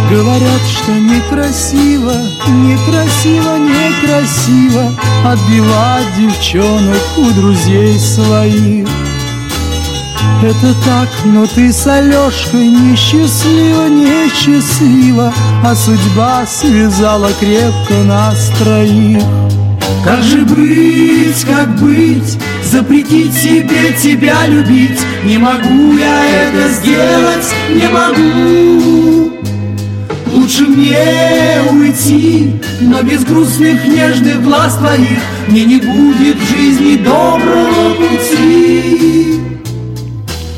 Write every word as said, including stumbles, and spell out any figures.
Говорят, что некрасиво, некрасиво, некрасиво отбивать девчонок у друзей своих. Это так, но ты с Алешкой несчастлива, несчастлива, а судьба связала крепко нас троих. Как же быть, как быть, запретить себе тебя любить? Не могу я это сделать, не могу. Лучше мне уйти, но без грустных нежных глаз твоих мне не будет в жизни доброго пути.